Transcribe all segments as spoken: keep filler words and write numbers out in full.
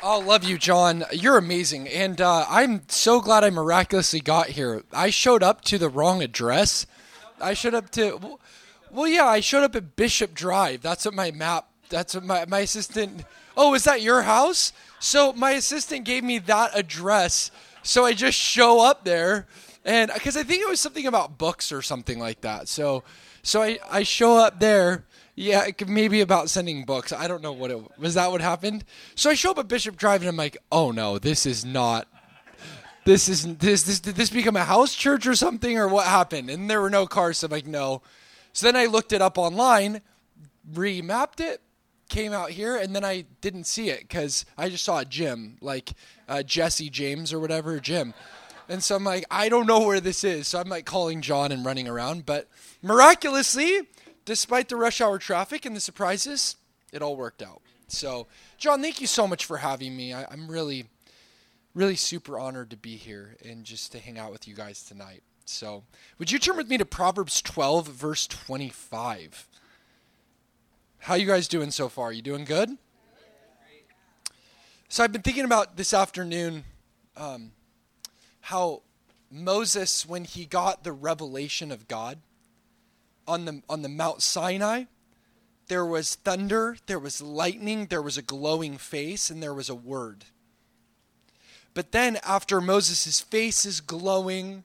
Oh, love you, John. You're amazing. And uh, I'm so glad I miraculously got here. I showed up to the wrong address. I showed up to, well, yeah, I showed up at Bishop Drive. That's what my map, that's what my, my assistant, oh, is that your house? So my assistant gave me that address. So I just show up there. And because I think it was something about books or something like that. So so I, I show up there. Yeah, it could maybe about sending books. I don't know what it was. That what happened? So I show up at Bishop Drive and I'm like, oh no, this is not. This isn't this this did this become a house church or something or what happened? And there were no cars. So I'm like, no. So then I looked it up online, remapped it, came out here, and then I didn't see it because I just saw a gym, like uh, Jesse James or whatever, gym. And so I'm like, I don't know where this is. So I'm like calling John and running around. But miraculously, despite the rush hour traffic and the surprises, it all worked out. So, John, thank you so much for having me. I, I'm really, really super honored to be here and just to hang out with you guys tonight. So, would you turn with me to Proverbs twelve, verse twenty-five? How you guys doing so far? You doing good? So I've been thinking about this afternoon um, how Moses, when he got the revelation of God, On the on the Mount Sinai, there was thunder, there was lightning, there was a glowing face, and there was a word. But then after Moses' face is glowing,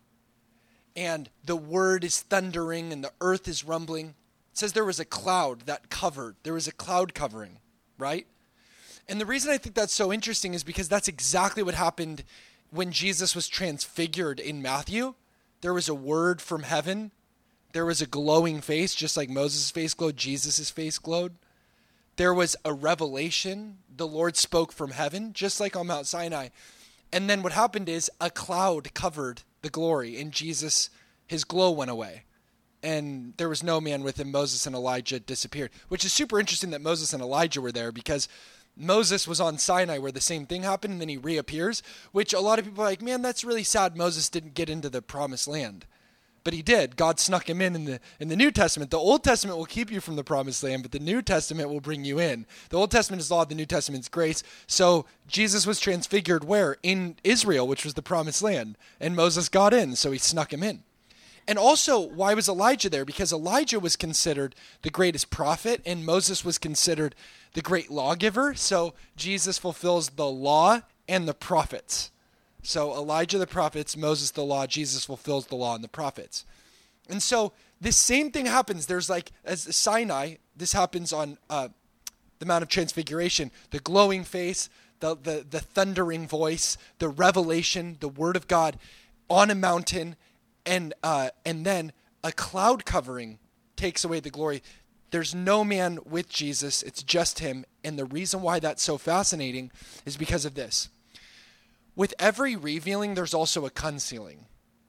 and the word is thundering, and the earth is rumbling, it says there was a cloud that covered. There was a cloud covering, right? And the reason I think that's so interesting is because that's exactly what happened when Jesus was transfigured in Matthew. There was a word from heaven. There was a glowing face, just like Moses' face glowed, Jesus' face glowed. There was a revelation. The Lord spoke from heaven, just like on Mount Sinai. And then what happened is a cloud covered the glory, and Jesus, his glow went away. And there was no man with him. Moses and Elijah disappeared, which is super interesting that Moses and Elijah were there because Moses was on Sinai where the same thing happened, and then he reappears, which a lot of people are like, man, that's really sad Moses didn't get into the promised land. But he did. God snuck him in in the in the New Testament. The Old Testament will keep you from the promised land, but the New Testament will bring you in. The Old Testament is law, the New Testament is grace. So Jesus was transfigured where? In Israel, which was the promised land. And Moses got in, so he snuck him in. And also, why was Elijah there? Because Elijah was considered the greatest prophet, and Moses was considered the great lawgiver. So Jesus fulfills the law and the prophets. So Elijah the prophets, Moses the law, Jesus fulfills the law and the prophets. And so this same thing happens. There's like, as Sinai, this happens on uh, the Mount of Transfiguration, the glowing face, the, the, the thundering voice, the revelation, the word of God on a mountain, and uh, and then a cloud covering takes away the glory. There's no man with Jesus. It's just him. And the reason why that's so fascinating is because of this. With every revealing, there's also a concealing.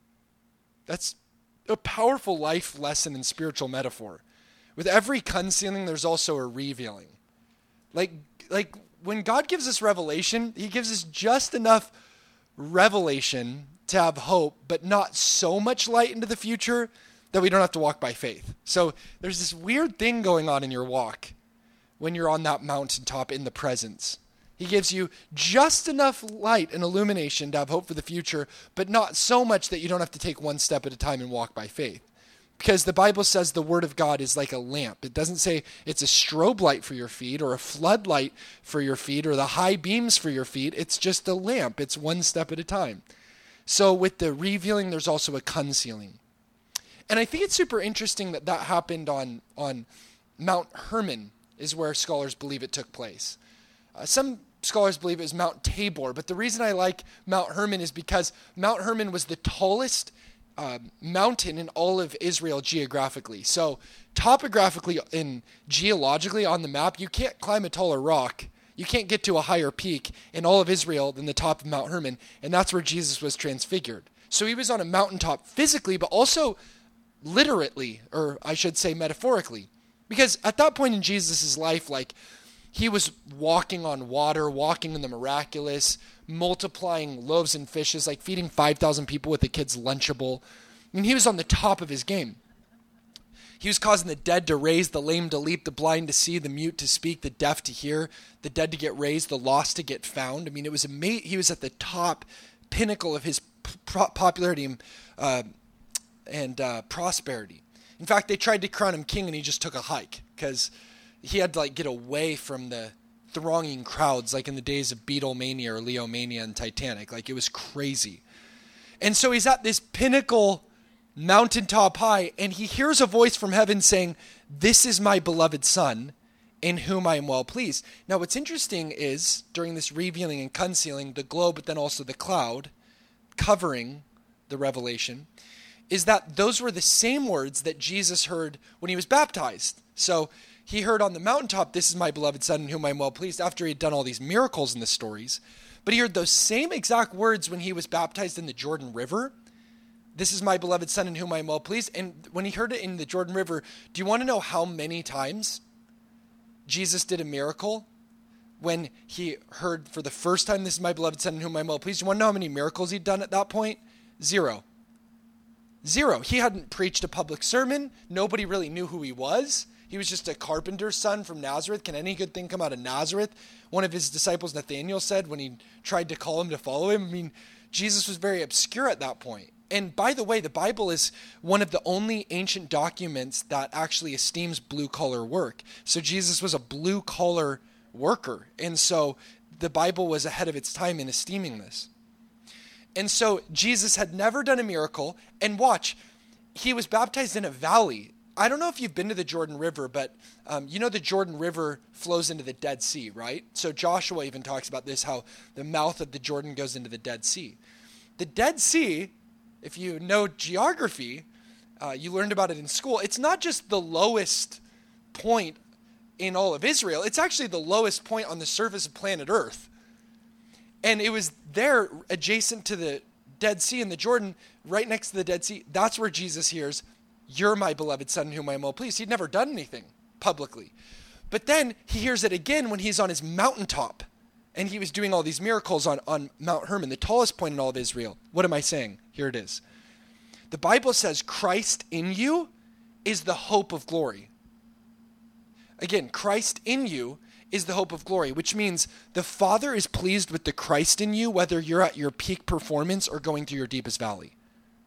That's a powerful life lesson and spiritual metaphor. With every concealing, there's also a revealing. Like, like when God gives us revelation, he gives us just enough revelation to have hope, but not so much light into the future that we don't have to walk by faith. So there's this weird thing going on in your walk when you're on that mountaintop in the presence. He gives you just enough light and illumination to have hope for the future, but not so much that you don't have to take one step at a time and walk by faith. Because the Bible says the word of God is like a lamp. It doesn't say it's a strobe light for your feet or a floodlight for your feet or the high beams for your feet. It's just a lamp. It's one step at a time. So with the revealing, there's also a concealing. And I think it's super interesting that that happened on, on Mount Hermon is where scholars believe it took place. Uh, some scholars believe it was Mount Tabor, but the reason I like Mount Hermon is because Mount Hermon was the tallest uh, mountain in all of Israel geographically. So topographically and geologically on the map, you can't climb a taller rock. You can't get to a higher peak in all of Israel than the top of Mount Hermon, and that's where Jesus was transfigured. So he was on a mountaintop physically, but also literally, or I should say metaphorically, because at that point in Jesus' life, like, he was walking on water, walking in the miraculous, multiplying loaves and fishes, like feeding five thousand people with the kids' Lunchable. I mean, he was on the top of his game. He was causing the dead to raise, the lame to leap, the blind to see, the mute to speak, the deaf to hear, the dead to get raised, the lost to get found. I mean, it was amazing. He was at the top pinnacle of his p- popularity and, uh, and uh, prosperity. In fact, they tried to crown him king, and he just took a hike because he had to like get away from the thronging crowds, like in the days of Beatlemania or Leomania and Titanic. Like, it was crazy. And so he's at this pinnacle mountaintop high, and he hears a voice from heaven saying, "This is my beloved son, in whom I am well pleased." Now, what's interesting is, during this revealing and concealing, the globe, but then also the cloud, covering the revelation, is that those were the same words that Jesus heard when he was baptized. So he heard on the mountaintop, "This is my beloved son, in whom I am well pleased," after he had done all these miracles in the stories. But he heard those same exact words when he was baptized in the Jordan River. "This is my beloved son in whom I am well pleased." And when he heard it in the Jordan River, do you want to know how many times Jesus did a miracle when he heard for the first time, "This is my beloved son in whom I am well pleased"? Do you want to know how many miracles he'd done at that point? Zero. Zero. He hadn't preached a public sermon. Nobody really knew who he was. He was just a carpenter's son from Nazareth. Can any good thing come out of Nazareth? One of his disciples, Nathanael, said when he tried to call him to follow him. I mean, Jesus was very obscure at that point. And by the way, the Bible is one of the only ancient documents that actually esteems blue-collar work. So Jesus was a blue-collar worker. And so the Bible was ahead of its time in esteeming this. And so Jesus had never done a miracle. And watch, he was baptized in a valley. I don't know if you've been to the Jordan River, but um, you know the Jordan River flows into the Dead Sea, right? So Joshua even talks about this, how the mouth of the Jordan goes into the Dead Sea. The Dead Sea, if you know geography, uh, you learned about it in school, it's not just the lowest point in all of Israel. It's actually the lowest point on the surface of planet Earth. And it was there adjacent to the Dead Sea in the Jordan, right next to the Dead Sea. That's where Jesus hears, "You're my beloved son in whom I am well pleased." He'd never done anything publicly. But then he hears it again when he's on his mountaintop. And he was doing all these miracles on, on Mount Hermon, the tallest point in all of Israel. What am I saying? Here it is. The Bible says Christ in you is the hope of glory. Again, Christ in you is the hope of glory, which means the Father is pleased with the Christ in you, whether you're at your peak performance or going through your deepest valley.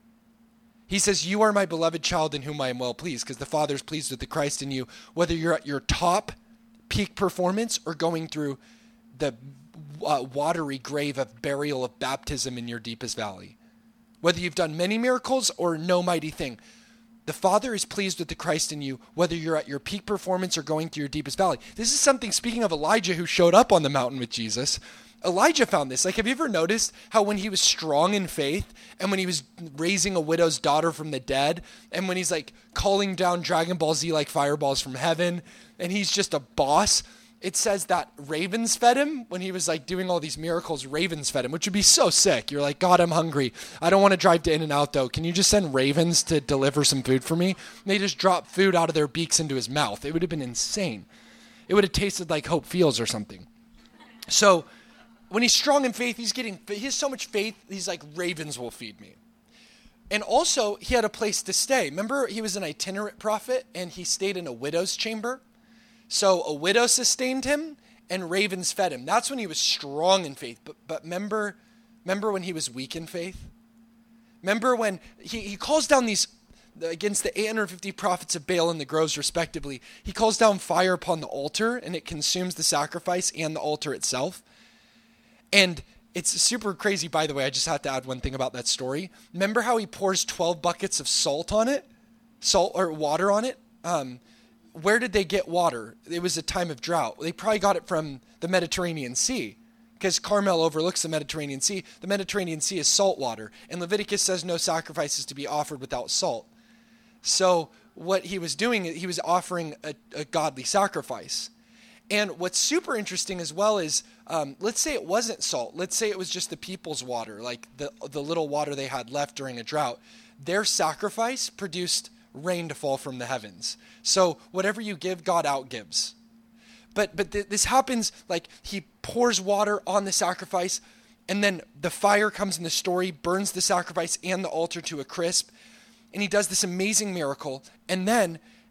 He says, "You are my beloved child in whom I am well pleased," because the Father is pleased with the Christ in you, whether you're at your top peak performance or going through the uh, watery grave of burial of baptism in your deepest valley. Whether you've done many miracles or no mighty thing, the Father is pleased with the Christ in you, whether you're at your peak performance or going through your deepest valley. This is something, speaking of Elijah, who showed up on the mountain with Jesus, Elijah found this. Like, have you ever noticed how when he was strong in faith and when he was raising a widow's daughter from the dead and when he's like calling down Dragon Ball Z like fireballs from heaven and he's just a boss, it says that ravens fed him when he was like doing all these miracles. Ravens fed him, which would be so sick. You're like, "God, I'm hungry. I don't want to drive to In-N-Out though. Can you just send ravens to deliver some food for me?" And they just drop food out of their beaks into his mouth. It would have been insane. It would have tasted like Hope Fields or something. So when he's strong in faith, he's getting, he has so much faith, he's like, "Ravens will feed me." And also, he had a place to stay. Remember, he was an itinerant prophet, and he stayed in a widow's chamber. So a widow sustained him, and ravens fed him. That's when he was strong in faith. But but remember, remember when he was weak in faith? Remember when he, he calls down these, against the eight hundred fifty prophets of Baal and the groves respectively, he calls down fire upon the altar, and it consumes the sacrifice and the altar itself. And it's super crazy, by the way. I just have to add one thing about that story. Remember how he pours twelve buckets of salt on it? Salt or water on it? Um, where did they get water? It was a time of drought. They probably got it from the Mediterranean Sea because Carmel overlooks the Mediterranean Sea. The Mediterranean Sea is salt water. And Leviticus says no sacrifices to be offered without salt. So what he was doing, he was offering a, a godly sacrifice. And what's super interesting as well is, um, let's say it wasn't salt. Let's say it was just the people's water, like the, the little water they had left during a drought. Their sacrifice produced rain to fall from the heavens. So whatever you give, God outgives. But but th- this happens, like he pours water on the sacrifice, and then the fire comes in the story, burns the sacrifice and the altar to a crisp, and he does this amazing miracle. And then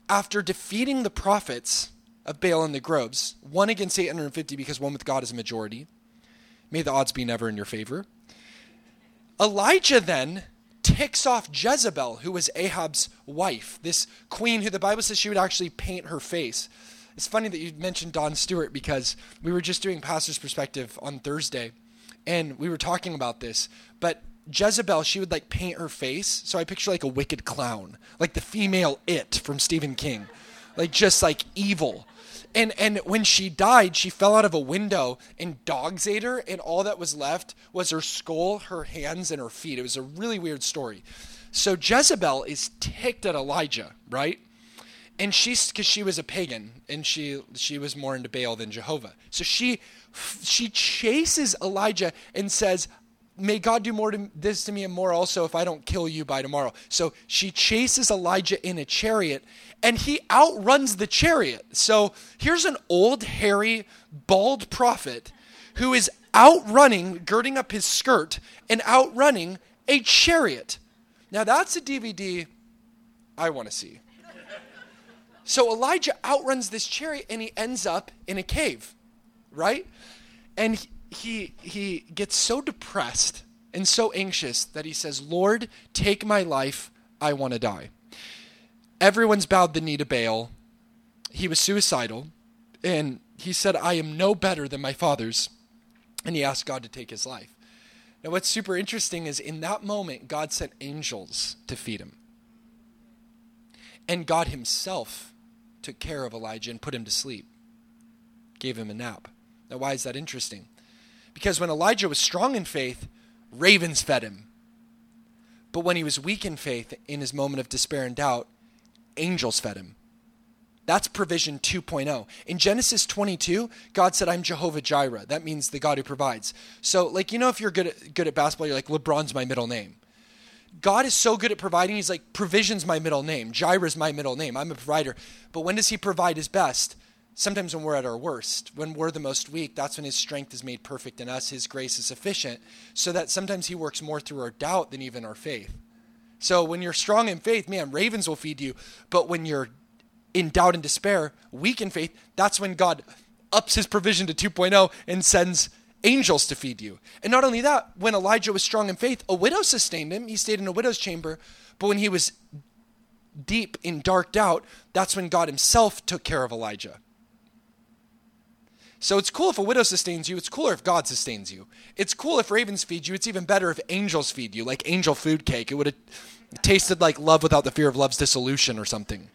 after defeating the prophets of Baal and the groves, one against eight hundred fifty because one with God is a majority. May the odds be never in your favor. Elijah then ticks off Jezebel, who was Ahab's wife, this queen who the Bible says she would actually paint her face. It's funny that you mentioned Don Stewart because we were just doing Pastor's Perspective on Thursday, and we were talking about this. But Jezebel, she would like paint her face, so I picture like a wicked clown, like the female It from Stephen King, like just like evil. And and when she died, she fell out of a window and dogs ate her, and all that was left was her skull, her hands, and her feet. It was a really weird story. So Jezebel is ticked at Elijah, right? And she's, because she was a pagan, and she she was more into Baal than Jehovah. So she she chases Elijah and says, may God do more to this to me and more also if I don't kill you by tomorrow. So she chases Elijah in a chariot, and he outruns the chariot. So here's an old, hairy, bald prophet who is outrunning, girding up his skirt, and outrunning a chariot. Now that's a D V D I want to see. So Elijah outruns this chariot, and he ends up in a cave, right? And he, he he gets so depressed and so anxious that he says, Lord, take my life. I want to die. Everyone's bowed the knee to Baal. He was suicidal, and he said, I am no better than my fathers. And he asked God to take his life. Now what's super interesting is in that moment, God sent angels to feed him. And God himself took care of Elijah and put him to sleep, gave him a nap. Now why is that interesting? Because when Elijah was strong in faith, ravens fed him. But when he was weak in faith, in his moment of despair and doubt, angels fed him. That's provision two point oh. In Genesis twenty-two, God said, I'm Jehovah Jireh. That means the God who provides. So, like, you know, if you're good at, good at basketball, you're like, LeBron's my middle name. God is so good at providing. He's like, provision's my middle name. Jireh's my middle name. I'm a provider. But when does he provide his best? Sometimes when we're at our worst, when we're the most weak, that's when his strength is made perfect in us. His grace is sufficient, so that sometimes he works more through our doubt than even our faith. So when you're strong in faith, man, ravens will feed you. But when you're in doubt and despair, weak in faith, that's when God ups his provision to two point oh and sends angels to feed you. And not only that, when Elijah was strong in faith, a widow sustained him. He stayed in a widow's chamber. But when he was deep in dark doubt, that's when God himself took care of Elijah. So it's cool if a widow sustains you. It's cooler if God sustains you. It's cool if ravens feed you. It's even better if angels feed you, like angel food cake. It would have tasted like love without the fear of love's dissolution or something.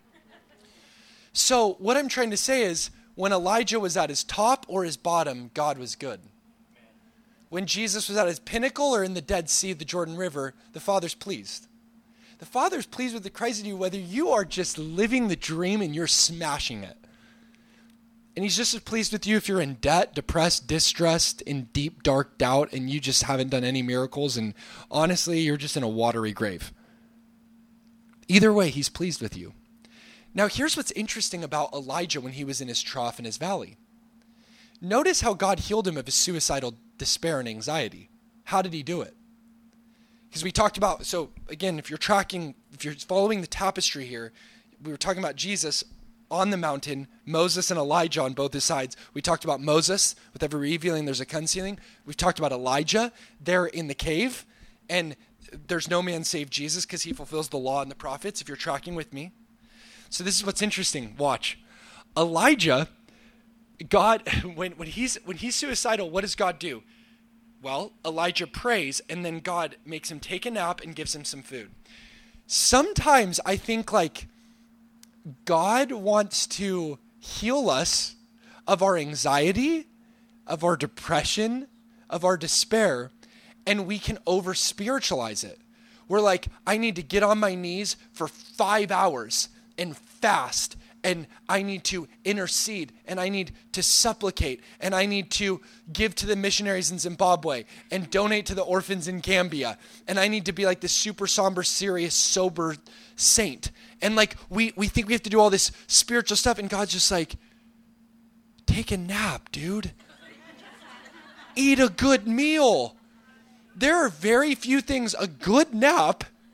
So what I'm trying to say is, when Elijah was at his top or his bottom, God was good. When Jesus was at his pinnacle or in the Dead Sea, the Jordan River, the Father's pleased. The Father's pleased with the Christ in you, whether you are just living the dream and you're smashing it. And he's just as pleased with you if you're in debt, depressed, distressed, in deep, dark doubt, and you just haven't done any miracles, and honestly, you're just in a watery grave. Either way, he's pleased with you. Now, here's what's interesting about Elijah when he was in his trough in his valley. Notice how God healed him of his suicidal despair and anxiety. How did he do it? Because we talked about, so again, if you're tracking, if you're following the tapestry here, we were talking about Jesus on the mountain, Moses and Elijah on both his sides. We talked about Moses, with every revealing there's a concealing. We've talked about Elijah there in the cave, and there's no man save Jesus because he fulfills the law and the prophets, if you're tracking with me. So this is what's interesting. Watch. Elijah, God, when, when he's when he's suicidal, what does God do? Well, Elijah prays, and then God makes him take a nap and gives him some food. Sometimes I think like God wants to heal us of our anxiety, of our depression, of our despair, and we can over-spiritualize it. We're like, I need to get on my knees for five hours and fast, and I need to intercede, and I need to supplicate, and I need to give to the missionaries in Zimbabwe, and donate to the orphans in Gambia, and I need to be like this super somber, serious, sober saint. And like, we, we think we have to do all this spiritual stuff, and God's just like, take a nap, dude. Eat a good meal. There are very few things a good nap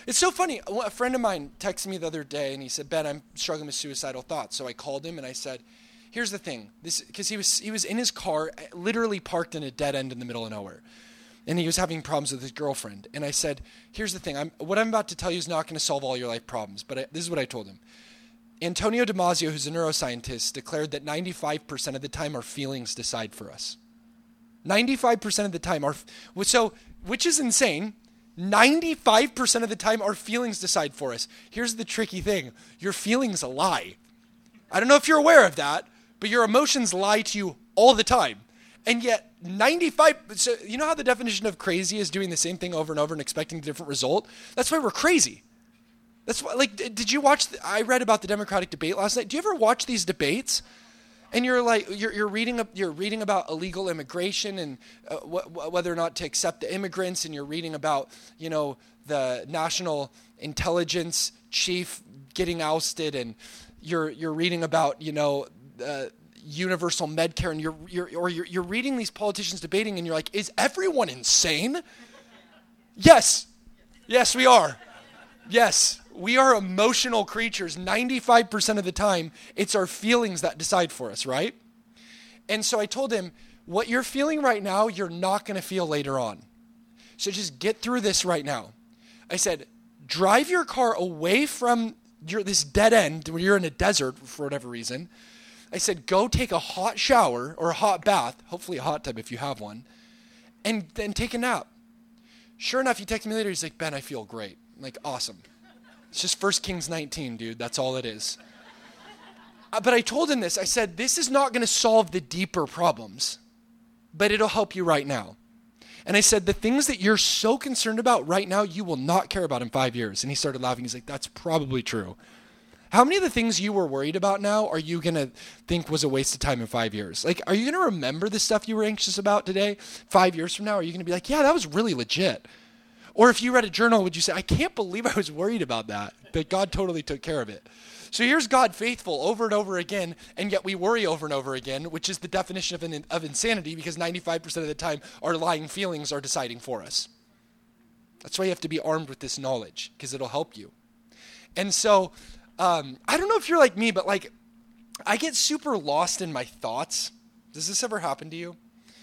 It's so funny. A friend of mine texted me the other day, and he said, Ben, I'm struggling with suicidal thoughts. So I called him, and I said, here's the thing. This, because he was, he was in his car, literally parked in a dead end in the middle of nowhere. And he was having problems with his girlfriend. And I said, here's the thing. I'm, what I'm about to tell you is not going to solve all your life problems. But I, this is what I told him. Antonio Damasio, who's a neuroscientist, declared that ninety-five percent of the time our feelings decide for us. ninety-five percent of the time. Our, so, which is insane. ninety-five percent of the time our feelings decide for us. Here's the tricky thing. Your feelings lie. I don't know if you're aware of that, but your emotions lie to you all the time. And yet ninety-five, so you know how the definition of crazy is doing the same thing over and over and expecting a different result? That's why we're crazy. That's why, like, did you watch, the, I read about the Democratic debate last night. Do you ever watch these debates? And you're like, you're, you're reading, you're reading about illegal immigration and uh, wh- whether or not to accept the immigrants. And you're reading about, you know, the national intelligence chief getting ousted. And you're, you're reading about, you know, uh, universal Medcare, and you're, you're or you're, you're reading these politicians debating, and you're like, is everyone insane? Yes. Yes, we are. Yes, we are emotional creatures. ninety-five percent of the time, it's our feelings that decide for us, right? And so I told him, what you're feeling right now, you're not going to feel later on. So just get through this right now. I said, drive your car away from your, this dead end where you're in a desert for whatever reason. I said, go take a hot shower or a hot bath, hopefully a hot tub if you have one, and then take a nap. Sure enough, he texted me later. He's like, Ben, I feel great. I'm like, awesome. It's just First Kings nineteen, dude. That's all it is. uh, but I told him this. I said, this is not going to solve the deeper problems, but it'll help you right now. And I said, the things that you're so concerned about right now, you will not care about in five years. And he started laughing. He's like, that's probably true. How many of the things you were worried about now are you going to think was a waste of time in five years? Like, are you going to remember the stuff you were anxious about today? Five years from now, are you going to be like, yeah, that was really legit? Or if you read a journal, would you say, I can't believe I was worried about that, but God totally took care of it. So here's God faithful over and over again, and yet we worry over and over again, which is the definition of, an, of insanity, because ninety-five percent of the time our lying feelings are deciding for us. That's why you have to be armed with this knowledge, because it'll help you. And so um, I don't know if you're like me, but like I get super lost in my thoughts. Does this ever happen to you?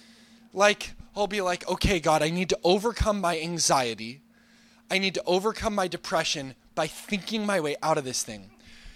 Like, I'll be like, okay, God, I need to overcome my anxiety. I need to overcome my depression by thinking my way out of this thing.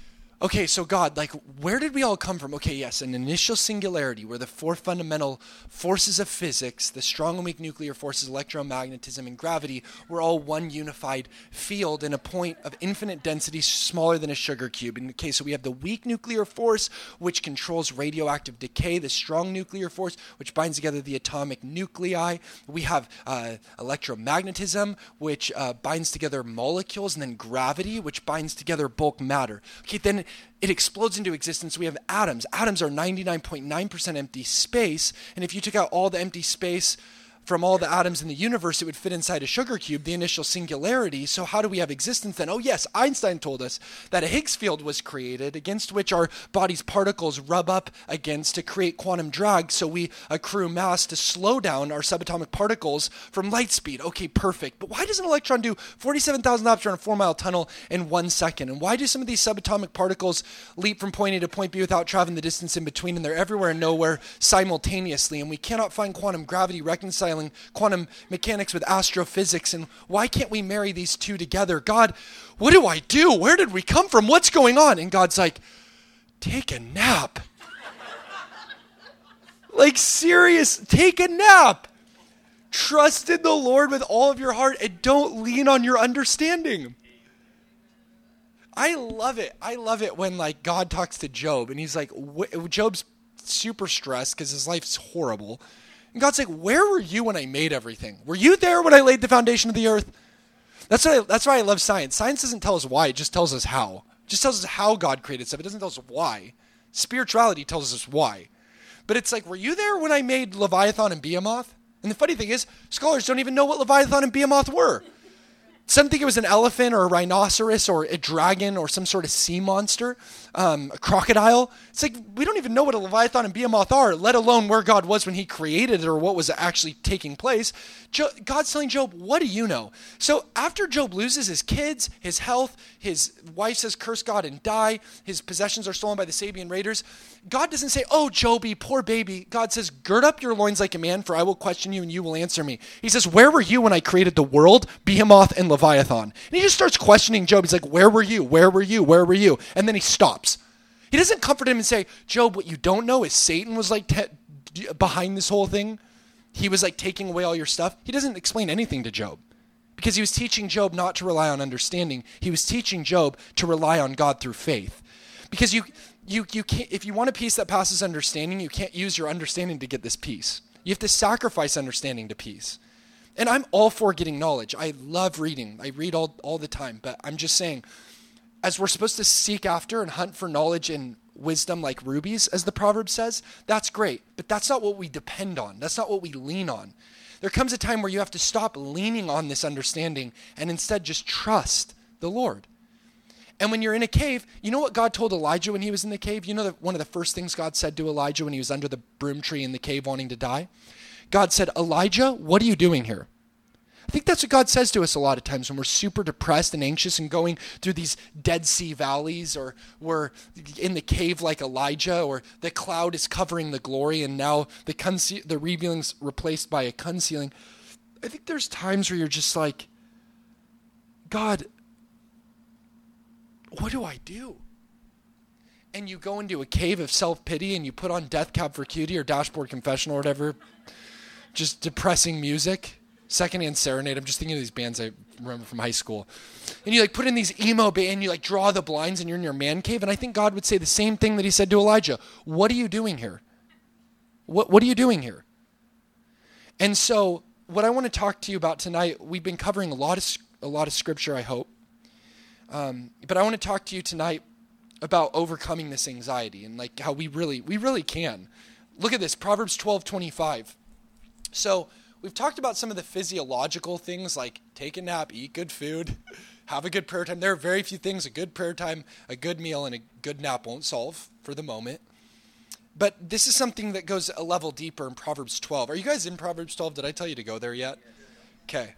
Okay, so God, like, where did we all come from? Okay, yes, an initial singularity where the four fundamental forces of physics, the strong and weak nuclear forces, electromagnetism, and gravity, were all one unified field in a point of infinite density smaller than a sugar cube. And okay, so we have the weak nuclear force, which controls radioactive decay, the strong nuclear force, which binds together the atomic nuclei. We have uh, electromagnetism, which uh, binds together molecules, and then gravity, which binds together bulk matter. Okay, then it explodes into existence. We have atoms. Atoms are ninety-nine point nine percent empty space, and if you took out all the empty space from all the atoms in the universe, it would fit inside a sugar cube, the initial singularity. So how do we have existence then? Oh yes, Einstein told us that a Higgs field was created against which our body's particles rub up against to create quantum drag, so we accrue mass to slow down our subatomic particles from light speed. Okay, perfect. But why does an electron do forty-seven thousand laps around a four-mile tunnel in one second? And why do some of these subatomic particles leap from point A to point B without traveling the distance in between? And they're everywhere and nowhere simultaneously. And we cannot find quantum gravity reconciling quantum mechanics with astrophysics. And why can't we marry these two together? God, what do I do? Where did we come from? What's going on? And God's like, take a nap. Like, serious, take a nap. Trust in the Lord with all of your heart and don't lean on your understanding. I love it. I love it when, like, God talks to Job and he's like, wh- Job's super stressed because his life's horrible. And God's like, where were you when I made everything? Were you there when I laid the foundation of the earth? That's why I, that's why I love science. Science doesn't tell us why. It just tells us how. It just tells us how God created stuff. It doesn't tell us why. Spirituality tells us why. But it's like, were you there when I made Leviathan and Behemoth? And the funny thing is, scholars don't even know what Leviathan and Behemoth were. Some think it was an elephant or a rhinoceros or a dragon or some sort of sea monster, um, a crocodile. It's like we don't even know what a Leviathan and Behemoth are, let alone where God was when he created it or what was actually taking place. Jo- God's telling Job, what do you know? So after Job loses his kids, his health, his wife says, curse God and die, his possessions are stolen by the Sabian raiders, God doesn't say, oh, Joby, poor baby. God says, gird up your loins like a man, for I will question you and you will answer me. He says, where were you when I created the world, Behemoth and Leviathan? And he just starts questioning Job. He's like, where were you? Where were you? Where were you? And then he stops. He doesn't comfort him and say, Job, what you don't know is Satan was like te- behind this whole thing. He was like taking away all your stuff. He doesn't explain anything to Job because he was teaching Job not to rely on understanding. He was teaching Job to rely on God through faith. Because you you you can't, if you want a peace that passes understanding, you can't use your understanding to get this peace. You have to sacrifice understanding to peace. And I'm all for getting knowledge. I love reading. I read all, all the time. But I'm just saying, as we're supposed to seek after and hunt for knowledge and wisdom like rubies, as the proverb says, that's great. But that's not what we depend on. That's not what we lean on. There comes a time where you have to stop leaning on this understanding and instead just trust the Lord. And when you're in a cave, you know what God told Elijah when he was in the cave? You know that one of the first things God said to Elijah when he was under the broom tree in the cave wanting to die? God said, Elijah, what are you doing here? I think that's what God says to us a lot of times when we're super depressed and anxious and going through these Dead Sea valleys, or we're in the cave like Elijah, or the cloud is covering the glory and now the conce- the revealing's replaced by a concealing. I think there's times where you're just like, God, what do I do? And you go into a cave of self-pity and you put on Death Cab for Cutie or Dashboard Confessional or whatever, just depressing music, Secondhand Serenade. I'm just thinking of these bands I remember from high school. And you like put in these emo bands and you like draw the blinds and you're in your man cave. And I think God would say the same thing that he said to Elijah. What are you doing here? What, what are you doing here? And so what I want to talk to you about tonight, we've been covering a lot of, a lot of scripture, I hope. Um, but I want to talk to you tonight about overcoming this anxiety and like how we really, we really can. Look at this, Proverbs twelve twenty-five. So we've talked about some of the physiological things like take a nap, eat good food, have a good prayer time. There are very few things a good prayer time, a good meal, and a good nap won't solve for the moment. But this is something that goes a level deeper in Proverbs twelve. Are you guys in Proverbs twelve? Did I tell you to go there yet? Okay.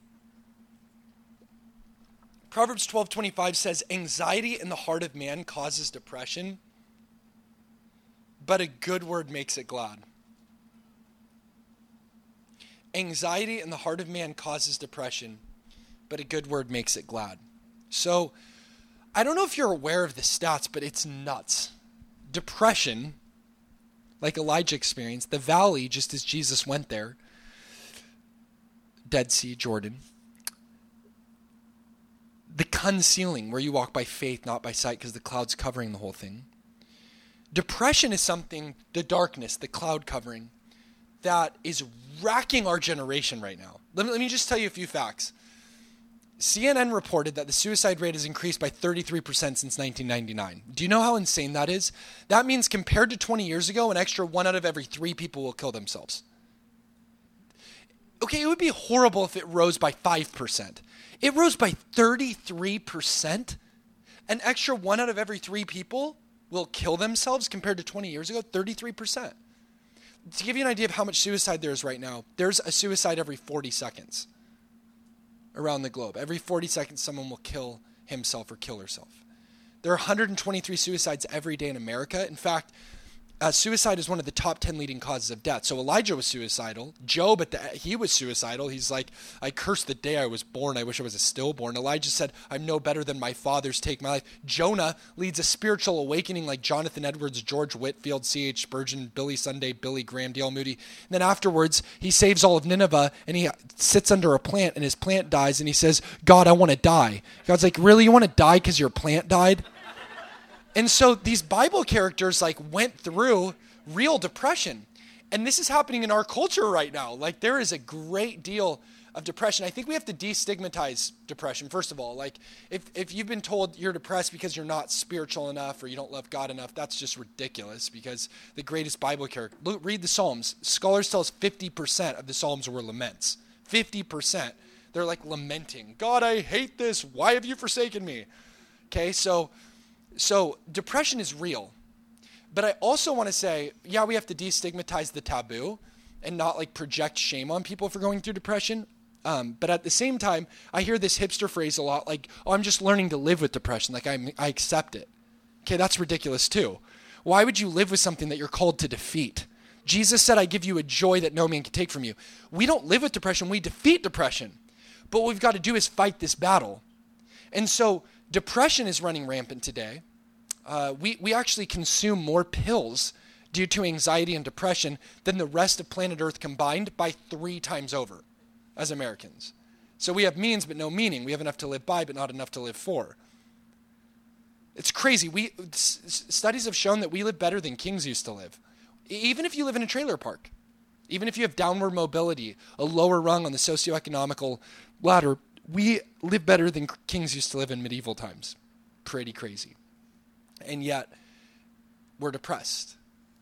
Proverbs twelve twenty-five says, anxiety in the heart of man causes depression, but a good word makes it glad. Anxiety in the heart of man causes depression, but a good word makes it glad. So, I don't know if you're aware of the stats, but it's nuts. Depression, like Elijah experienced, the valley, just as Jesus went there, Dead Sea, Jordan, the concealing, where you walk by faith, not by sight, because the cloud's covering the whole thing. Depression is something, the darkness, the cloud covering, that is racking our generation right now. Let me, let me just tell you a few facts. C N N reported that the suicide rate has increased by thirty-three percent since nineteen ninety-nine. Do you know how insane that is? That means compared to twenty years ago, an extra one out of every three people will kill themselves. Okay, it would be horrible if it rose by five percent. It rose by thirty-three percent. An extra one out of every three people will kill themselves compared to twenty years ago, thirty-three percent. To give you an idea of how much suicide there is right now, there's a suicide every forty seconds around the globe. Every forty seconds, someone will kill himself or kill herself. There are one hundred twenty-three suicides every day in America. In fact, Uh, suicide is one of the top ten leading causes of death. So Elijah was suicidal. Job, at the, he was suicidal. He's like, I cursed the day I was born. I wish I was a stillborn. Elijah said, I'm no better than my fathers. Take my life. Jonah leads a spiritual awakening like Jonathan Edwards, George Whitfield, C H Spurgeon, Billy Sunday, Billy Graham, D L Moody. And then afterwards, he saves all of Nineveh and he sits under a plant and his plant dies and he says, God, I want to die. God's like, really? You want to die because your plant died? And so these Bible characters like went through real depression. And this is happening in our culture right now. Like there is a great deal of depression. I think we have to destigmatize depression, first of all. Like if, if you've been told you're depressed because you're not spiritual enough or you don't love God enough, that's just ridiculous because the greatest Bible character, look, read the Psalms. Scholars tell us fifty percent of the Psalms were laments. fifty percent. They're like lamenting, God, I hate this. Why have you forsaken me? Okay, so so depression is real. But I also want to say, yeah, we have to destigmatize the taboo and not like project shame on people for going through depression. Um, but at the same time, I hear this hipster phrase a lot, like, oh, I'm just learning to live with depression. Like, I'm, I accept it. Okay, that's ridiculous too. Why would you live with something that you're called to defeat? Jesus said, I give you a joy that no man can take from you. We don't live with depression, we defeat depression. But what we've got to do is fight this battle. And so depression is running rampant today. Uh, we, we actually consume more pills due to anxiety and depression than the rest of planet Earth combined by three times over as Americans. So we have means but no meaning. We have enough to live by but not enough to live for. It's crazy. We s- studies have shown that we live better than kings used to live. Even if you live in a trailer park, even if you have downward mobility, a lower rung on the socioeconomical ladder, we live better than kings used to live in medieval times. Pretty crazy. And yet, we're depressed.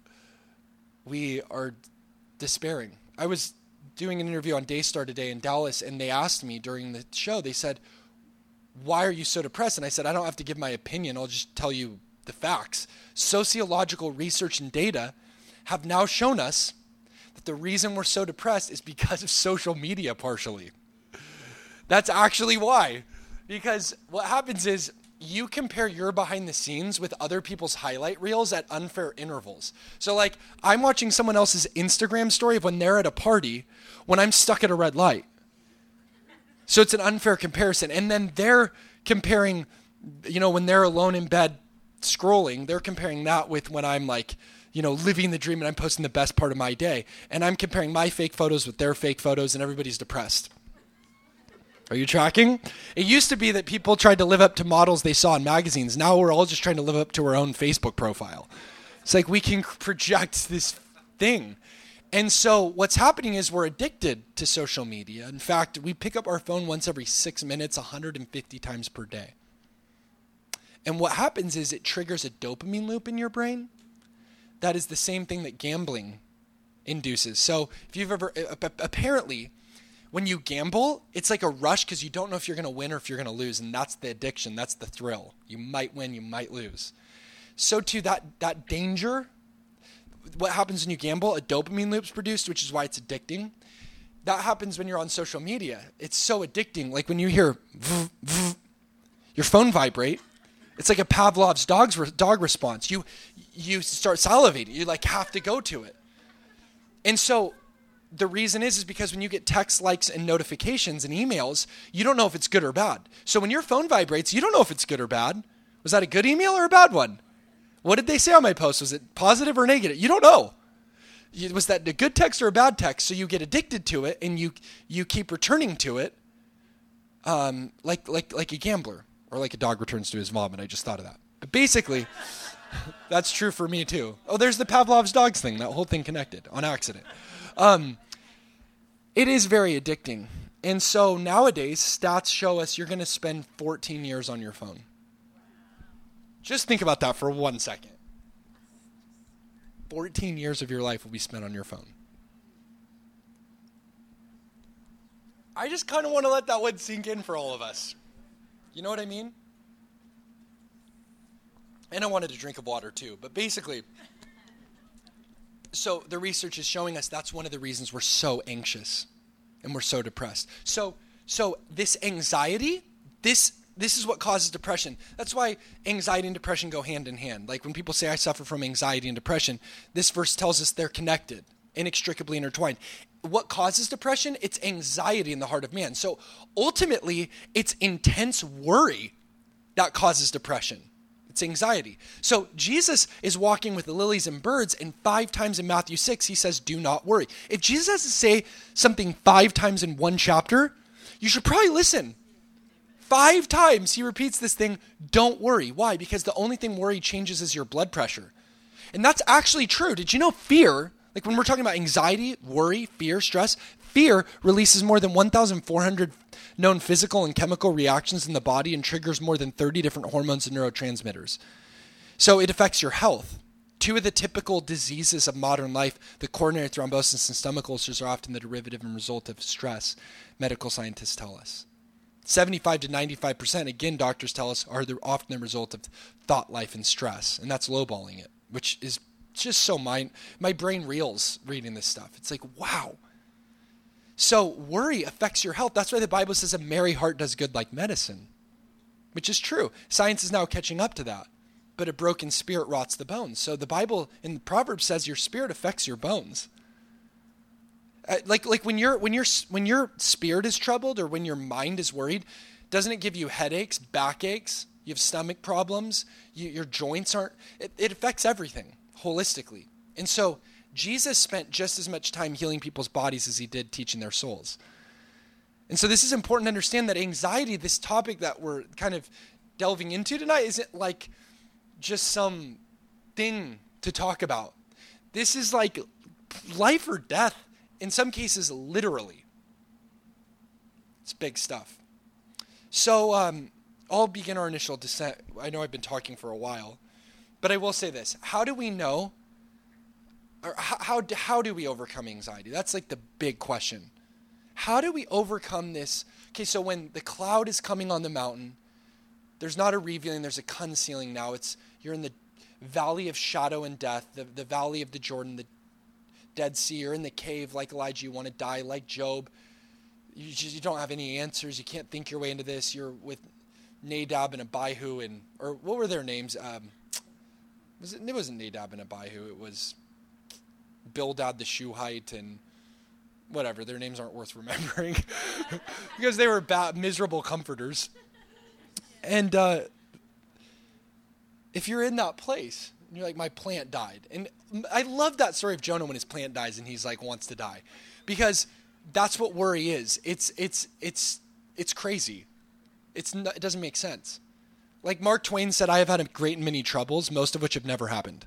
We are despairing. I was doing an interview on Daystar today in Dallas, and they asked me during the show, they said, why are you so depressed? And I said, I don't have to give my opinion. I'll just tell you the facts. Sociological research and data have now shown us that the reason we're so depressed is because of social media partially. That's actually why. Because what happens is you compare your behind the scenes with other people's highlight reels at unfair intervals. So like I'm watching someone else's Instagram story of when they're at a party when I'm stuck at a red light. So it's an unfair comparison. And then they're comparing, you know, when they're alone in bed scrolling, they're comparing that with when I'm like, you know, living the dream and I'm posting the best part of my day. And I'm comparing my fake photos with their fake photos and everybody's depressed. Are you tracking? It used to be that people tried to live up to models they saw in magazines. Now we're all just trying to live up to our own Facebook profile. It's like we can project this thing. And so what's happening is we're addicted to social media. In fact, we pick up our phone once every six minutes, one hundred fifty times per day. And what happens is it triggers a dopamine loop in your brain. That is the same thing that gambling induces. So if you've ever, apparently, when you gamble, it's like a rush because you don't know if you're going to win or if you're going to lose. And that's the addiction. That's the thrill. You might win, you might lose. So too, that, that danger, what happens when you gamble, a dopamine loop's produced, which is why it's addicting. That happens when you're on social media. It's so addicting. Like when you hear v- v- your phone vibrate, it's like a Pavlov's dog's re- dog response. You, you start salivating. You like have to go to it. And so the reason is, is because when you get texts, likes, and notifications and emails, you don't know if it's good or bad. So when your phone vibrates, you don't know if it's good or bad. Was that a good email or a bad one? What did they say on my post? Was it positive or negative? You don't know. Was that a good text or a bad text? So you get addicted to it and you you keep returning to it, um, like like like a gambler or like a dog returns to his vomit. I just thought of that. But basically, that's true for me too. Oh, there's the Pavlov's dogs thing. That whole thing connected on accident. Um, it is very addicting. And so nowadays, stats show us you're going to spend fourteen years on your phone. Just think about that for one second. fourteen years of your life will be spent on your phone. I just kind of want to let that one sink in for all of us. You know what I mean? And I wanted a drink of water too. But basically, so the research is showing us that's one of the reasons we're so anxious and we're so depressed. So, so this anxiety, this This is what causes depression. That's why anxiety and depression go hand in hand. Like when people say I suffer from anxiety and depression, this verse tells us they're connected, inextricably intertwined. What causes depression? It's anxiety in the heart of man. So ultimately, it's intense worry that causes depression. It's anxiety. So Jesus is walking with the lilies and birds, and five times in Matthew six, he says, do not worry. If Jesus has to say something five times in one chapter, you should probably listen. Five times he repeats this thing, don't worry. Why? Because the only thing worry changes is your blood pressure. And that's actually true. Did you know fear, like when we're talking about anxiety, worry, fear, stress, fear releases more than one thousand four hundred known physical and chemical reactions in the body and triggers more than thirty different hormones and neurotransmitters. So it affects your health. Two of the typical diseases of modern life, the coronary thrombosis and stomach ulcers, are often the derivative and result of stress, medical scientists tell us. seventy-five to ninety-five percent, again, doctors tell us, are the, often the result of thought life and stress, and that's lowballing it, which is just so mind, my brain reels reading this stuff. It's like, wow. So worry affects your health. That's why the Bible says a merry heart does good like medicine, which is true. Science is now catching up to that. But a broken spirit rots the bones. So the Bible in Proverbs says your spirit affects your bones. Uh, like like when your when your when your spirit is troubled or when your mind is worried, doesn't it give you headaches, backaches? You have stomach problems. You, your joints aren't. It, it affects everything holistically. And so Jesus spent just as much time healing people's bodies as he did teaching their souls. And so this is important to understand that anxiety, this topic that we're kind of delving into tonight, isn't like just some thing to talk about. This is like life or death, in some cases, literally. It's big stuff. So um, I'll begin our initial descent. I know I've been talking for a while, but I will say this. How do we know, or how, how, how do we overcome anxiety? That's like the big question. How do we overcome this? Okay, so when the cloud is coming on the mountain, there's not a revealing, there's a concealing now. It's You're in the valley of shadow and death, the, the valley of the Jordan, the Dead Sea. You're in the cave like Elijah. You want to die like Job. You, just, you don't have any answers. You can't think your way into this. You're with Nadab and Abihu, and or what were their names? Um, was it, it wasn't Nadab and Abihu. It was Bildad the Shuhite and whatever. Their names aren't worth remembering because they were bad, miserable comforters. And uh, if you're in that place, and you're like, my plant died. And I love that story of Jonah when his plant dies and he's like, wants to die. Because that's what worry is. It's it's it's it's crazy. It's not, it doesn't make sense. Like Mark Twain said, I have had a great many troubles, most of which have never happened.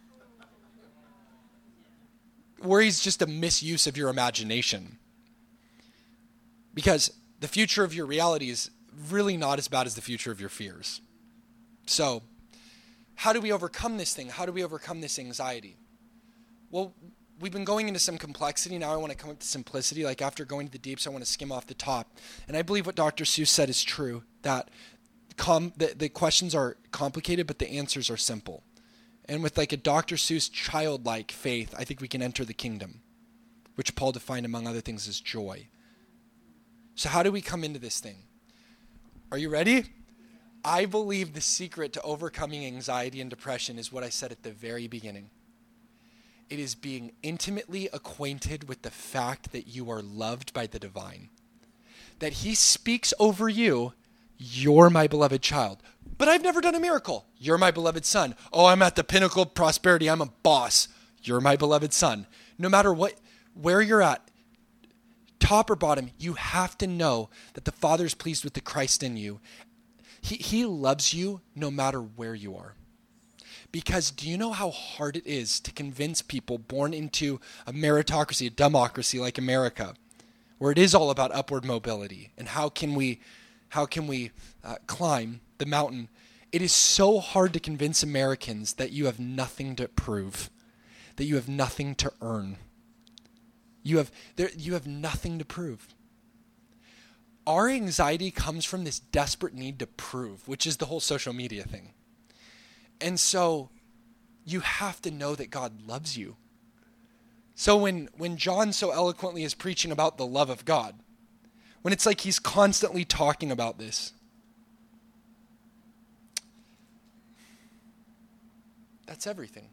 Worry's just a misuse of your imagination. Because the future of your reality is really not as bad as the future of your fears. So, how do we overcome this thing? How do we overcome this anxiety? Well, we've been going into some complexity. Now I want to come up to simplicity. Like after going to the deeps, I want to skim off the top. And I believe what Doctor Seuss said is true, that com- the, the questions are complicated, but the answers are simple. And with like a Doctor Seuss childlike faith, I think we can enter the kingdom, which Paul defined among other things as joy. So how do we come into this thing? Are you ready? I believe the secret to overcoming anxiety and depression is what I said at the very beginning. It is being intimately acquainted with the fact that you are loved by the divine. That he speaks over you, you're my beloved child. But I've never done a miracle. You're my beloved son. Oh, I'm at the pinnacle of prosperity. I'm a boss. You're my beloved son. No matter what, where you're at, top or bottom, you have to know that the Father is pleased with the Christ in you. He, he loves you no matter where you are. Because do you know how hard it is to convince people born into a meritocracy, a democracy like America, where it is all about upward mobility, and how can we, how can we uh, climb the mountain? It is so hard to convince Americans that you have nothing to prove, that you have nothing to earn. You have there, you have nothing to prove. Our anxiety comes from this desperate need to prove, which is the whole social media thing. And so you have to know that God loves you. So when, when John so eloquently is preaching about the love of God, when it's like he's constantly talking about this, that's everything.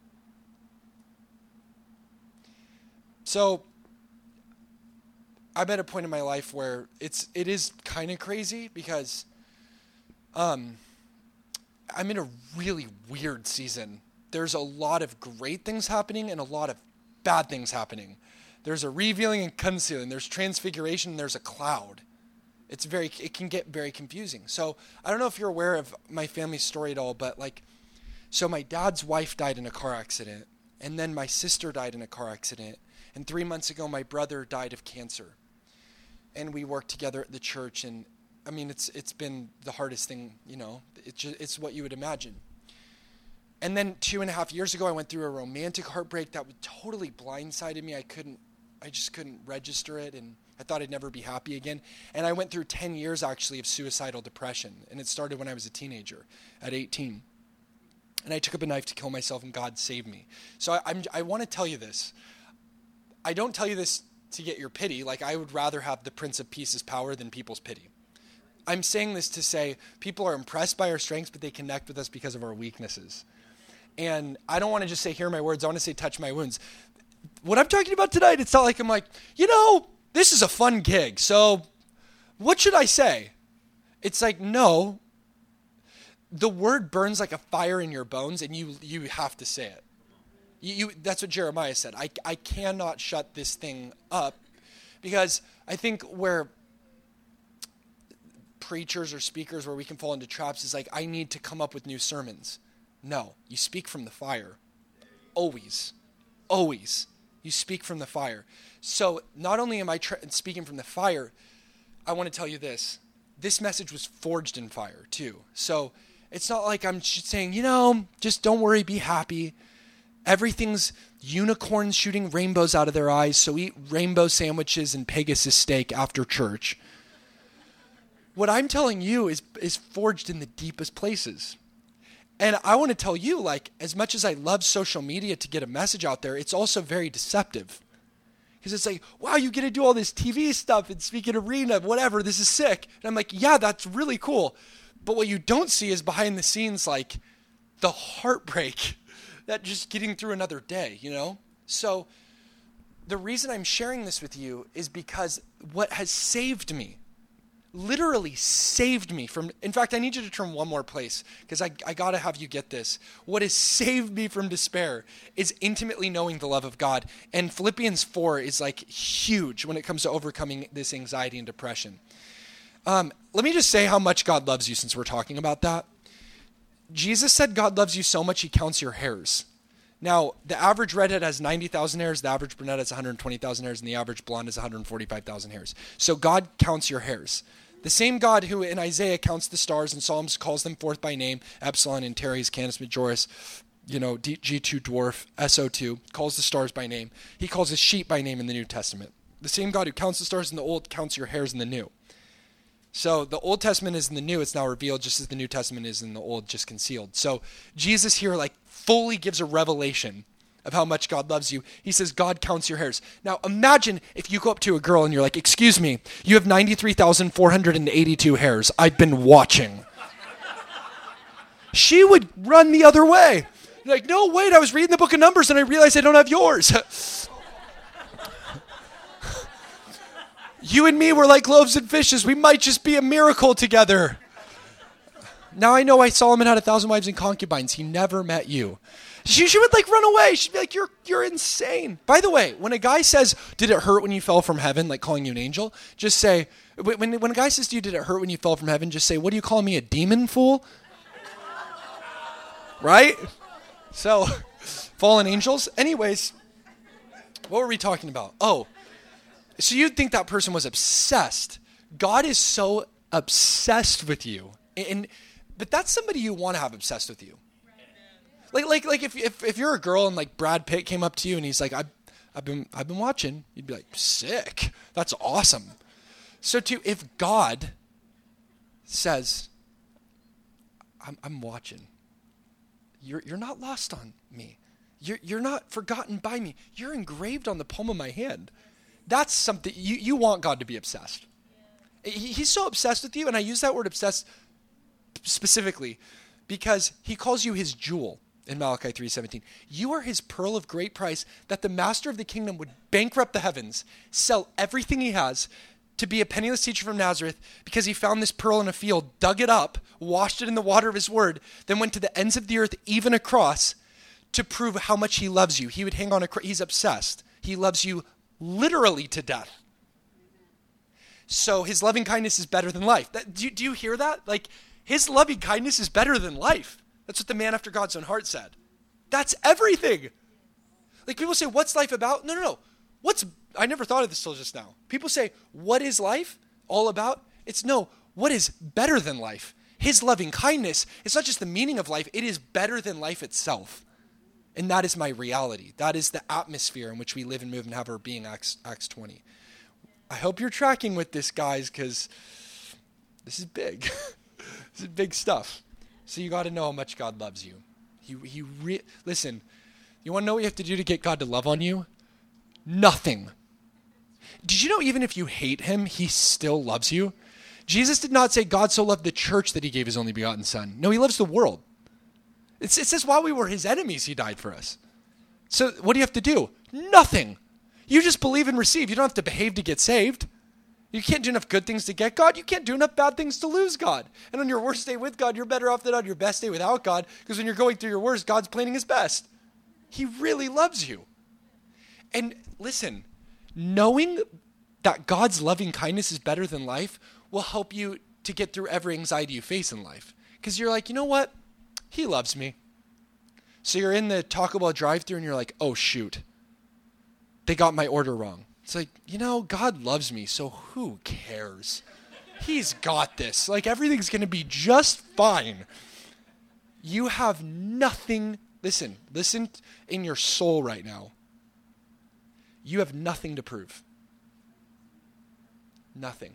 So I'm at a point in my life where it's it is kind of crazy because um, I'm in a really weird season. There's a lot of great things happening and a lot of bad things happening. There's a revealing and concealing. There's transfiguration. And there's a cloud. It's very it can get very confusing. So I don't know if you're aware of my family story at all, but like, so my dad's wife died in a car accident, and then my sister died in a car accident. And three months ago, my brother died of cancer. And we worked together at the church. And, I mean, it's it's been the hardest thing, you know. It's just, it's what you would imagine. And then two and a half years ago, I went through a romantic heartbreak that totally blindsided me. I couldn't, I just couldn't register it, and I thought I'd never be happy again. And I went through ten years, actually, of suicidal depression, and it started when I was a teenager at eighteen. And I took up a knife to kill myself, and God saved me. So I, I'm, I want to tell you this. I don't tell you this to get your pity. Like, I would rather have the Prince of Peace's power than people's pity. I'm saying this to say people are impressed by our strengths, but they connect with us because of our weaknesses. And I don't want to just say, hear my words. I want to say, touch my wounds. What I'm talking about tonight, it's not like I'm like, you know, this is a fun gig, so what should I say? It's like, no. The word burns like a fire in your bones, and you you have to say it. You, you that's what Jeremiah said. I, I cannot shut this thing up, because I think where preachers or speakers, where we can fall into traps, is like, I need to come up with new sermons. No, you speak from the fire. Always. Always. You speak from the fire. So not only am I tra- speaking from the fire, I want to tell you this. This message was forged in fire too. So it's not like I'm just saying, you know, just don't worry, be happy. Everything's unicorns shooting rainbows out of their eyes, so eat rainbow sandwiches and Pegasus steak after church. What I'm telling you is, is forged in the deepest places. And I want to tell you, like, as much as I love social media to get a message out there, it's also very deceptive. Because it's like, wow, you get to do all this T V stuff and speak in arena, whatever, this is sick. And I'm like, yeah, that's really cool. But what you don't see is behind the scenes, like, the heartbreak that just getting through another day, you know? So the reason I'm sharing this with you is because what has saved me, literally saved me from, in fact, I need you to turn one more place, because I, I got to have you get this. What has saved me from despair is intimately knowing the love of God. And Philippians four is like huge when it comes to overcoming this anxiety and depression. Um, let me just say how much God loves you, since we're talking about that. Jesus said God loves you so much he counts your hairs. Now, the average redhead has ninety thousand hairs, the average brunette has one hundred twenty thousand hairs, and the average blonde has one hundred forty-five thousand hairs. So God counts your hairs. The same God who in Isaiah counts the stars and Psalms calls them forth by name, Epsilon, Antares, Canis Majoris, you know, G two dwarf, S O two, calls the stars by name. He calls his sheep by name in the New Testament. The same God who counts the stars in the Old counts your hairs in the New. So the Old Testament is in the New, it's now revealed, just as the New Testament is in the Old, just concealed. So Jesus here like fully gives a revelation of how much God loves you. He says God counts your hairs. Now imagine if you go up to a girl and you're like, excuse me, you have ninety-three thousand four hundred eighty-two hairs. I've been watching. She would run the other way. Like, no, wait, I was reading the book of Numbers and I realized I don't have yours. You and me were like loaves and fishes. We might just be a miracle together. Now I know why Solomon had a thousand wives and concubines. He never met you. She, she would like run away. She'd be like, you're you're insane. By the way, when a guy says, did it hurt when you fell from heaven, like calling you an angel, just say, when, when a guy says to you, did it hurt when you fell from heaven, just say, what do you call me, a demon, fool? Right? So, fallen angels. Anyways, what were we talking about? Oh, so you'd think that person was obsessed. God is so obsessed with you. And but that's somebody you want to have obsessed with you. Like like like if if if you're a girl and like Brad Pitt came up to you and he's like, I've I've been I've been watching, you'd be like, sick. That's awesome. So too, if God says, I'm I'm watching, you're you're not lost on me. You're you're not forgotten by me. You're engraved on the palm of my hand. That's something, you, you want God to be obsessed. He, he's so obsessed with you, and I use that word obsessed specifically because he calls you his jewel in Malachi three seventeen. You are his pearl of great price, that the master of the kingdom would bankrupt the heavens, sell everything he has to be a penniless teacher from Nazareth because he found this pearl in a field, dug it up, washed it in the water of his word, then went to the ends of the earth, even across, to prove how much he loves you. He would hang on a, he's obsessed. He loves you literally to death. So his loving kindness is better than life. That, do, you, do you hear that? Like, his loving kindness is better than life. That's what the man after God's own heart said. That's everything. Like, people say, what's life about? No, no, no. What's, I never thought of this till just now. People say, what is life all about? It's no, what is better than life? his loving kindness is not just the meaning of life, it is better than life itself. And that is my reality. That is the atmosphere in which we live and move and have our being, Acts, Acts twenty. I hope you're tracking with this, guys, because this is big. This is big stuff. So you got to know how much God loves you. He, he re- Listen, you want to know what you have to do to get God to love on you? Nothing. Did you know even if you hate him, he still loves you? Jesus did not say God so loved the church that he gave his only begotten son. No, he loves the world. It's, it says while we were his enemies, he died for us. So what do you have to do? Nothing. You just believe and receive. You don't have to behave to get saved. You can't do enough good things to get God. You can't do enough bad things to lose God. And on your worst day with God, you're better off than on your best day without God, because when you're going through your worst, God's planning his best. He really loves you. And listen, knowing that God's loving kindness is better than life will help you to get through every anxiety you face in life. Because you're like, you know what? He loves me. So you're in the Taco Bell drive-thru and you're like, oh, shoot. They got my order wrong. It's like, you know, God loves me, so who cares? He's got this. Like, everything's going to be just fine. You have nothing. Listen, listen in your soul right now. You have nothing to prove. Nothing.